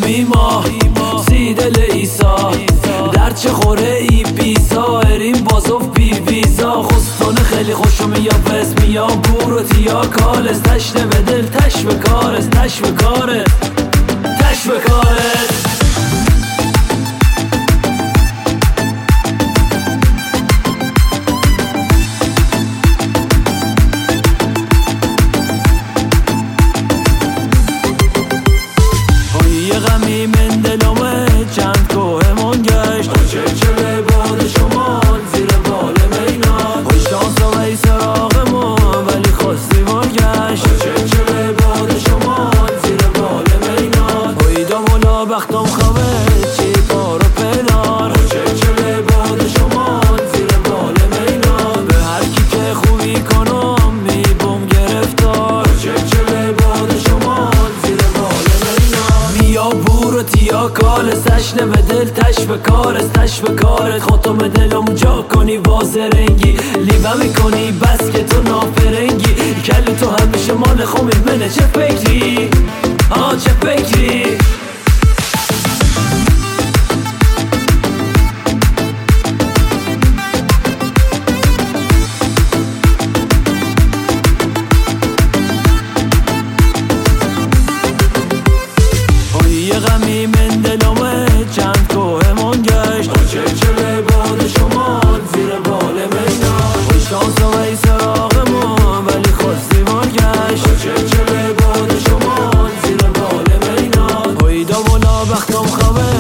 بیما سیدل ایسا در چه خوره ای بیزا اریم بازوف بی ویزا خستانه خیلی خوشم یا پس میا بورت یا کالس تشنه به دل تش به کارس تش به کارس تش به کارس غمی من دلمه چند کوهمون گشت چلچله باد شمال زیر بال مینان خوش شانس و وی سراغمون ولی خواستی مار گشت چلچله باد شمال زیر بال مینان هویدام ولا بختم خواه چی پار و پلار چلچله باد شمال زیر بال مینان به هر کی که خوبی کنم میبوم گرفتار چلچله باد شمال زیر بال مینان یا بورت یا کالس تشنه به دل تش به کارس تش به کارت خاتم دلم جا کنی واسه رنگی لیوه میکنی بس که تو نافرنگی کل تو همیشه مال خومید منه چه فکری چه فکری غمی من دلمه چند کوهمون گشت چلچله باد شمال زیر بال مینان خوش شانس و وی سراغمون ولی خواستی مار گشت چلچله باد شمال زیر بال مینان هویدام ولا بختم خواه